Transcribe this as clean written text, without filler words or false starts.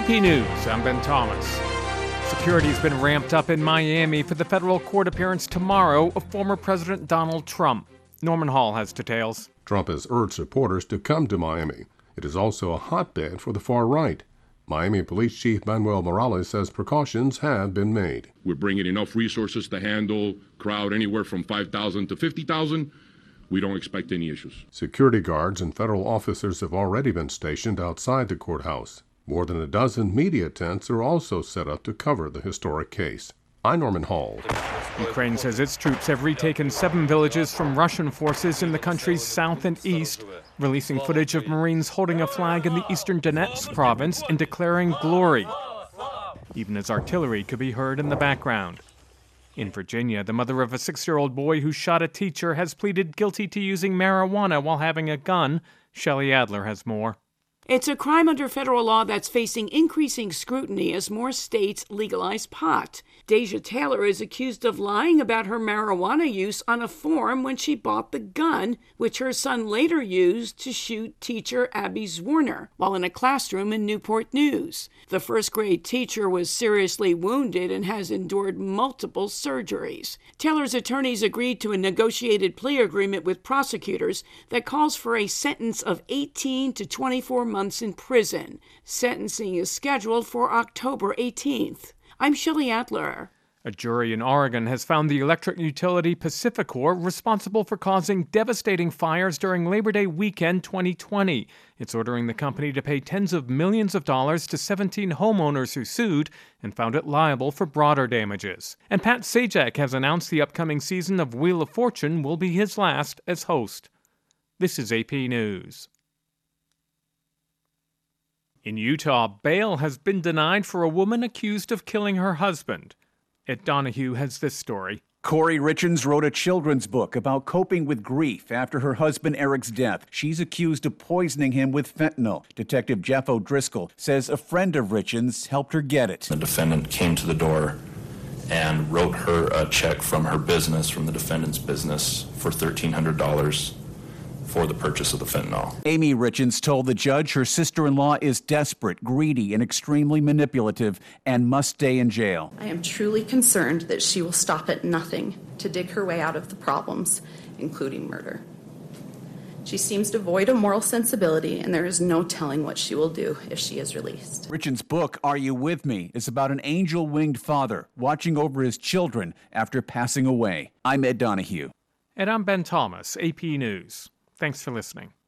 AP News, I'm Ben Thomas. Security's been ramped up in Miami for the federal court appearance tomorrow of former President Donald Trump. Norman Hall has details. Trump has urged supporters to come to Miami. It is also a hotbed for the far right. Miami Police Chief Manuel Morales says precautions have been made. We're bringing enough resources to handle crowd anywhere from 5,000 to 50,000. We don't expect any issues. Security guards and federal officers have already been stationed outside the courthouse. More than a dozen media tents are also set up to cover the historic case. I'm Norman Hall. Ukraine says its troops have retaken 7 villages from Russian forces in the country's south and east, releasing footage of Marines holding a flag in the eastern Donetsk province and declaring glory, even as artillery could be heard in the background. In Virginia, the mother of a 6-year-old boy who shot a teacher has pleaded guilty to using marijuana while having a gun. Shelley Adler has more. It's a crime under federal law that's facing increasing scrutiny as more states legalize pot. Deja Taylor is accused of lying about her marijuana use on a form when she bought the gun, which her son later used to shoot teacher Abby Zwerner while in a classroom in Newport News. The first-grade teacher was seriously wounded and has endured multiple surgeries. Taylor's attorneys agreed to a negotiated plea agreement with prosecutors that calls for a sentence of 18 to 24 months in prison. Sentencing is scheduled for October 18th. I'm Shelley Adler. A jury in Oregon has found the electric utility Pacificor responsible for causing devastating fires during Labor Day weekend 2020. It's ordering the company to pay tens of millions of dollars to 17 homeowners who sued and found it liable for broader damages. And Pat Sajak has announced the upcoming season of Wheel of Fortune will be his last as host. This is AP News. In Utah, bail has been denied for a woman accused of killing her husband. Ed Donahue has this story. Corey Richens wrote a children's book about coping with grief after her husband Eric's death. She's accused of poisoning him with fentanyl. Detective Jeff O'Driscoll says a friend of Richens helped her get it. The defendant came to the door and wrote her a check from her business, from the defendant's business, for $1,300 for the purchase of the fentanyl. Amy Richens told the judge her sister-in-law is desperate, greedy, and extremely manipulative and must stay in jail. I am truly concerned that she will stop at nothing to dig her way out of the problems, including murder. She seems devoid of moral sensibility, and there is no telling what she will do if she is released. Richens' book, Are You With Me?, is about an angel-winged father watching over his children after passing away. I'm Ed Donahue. And I'm Ben Thomas, AP News. Thanks for listening.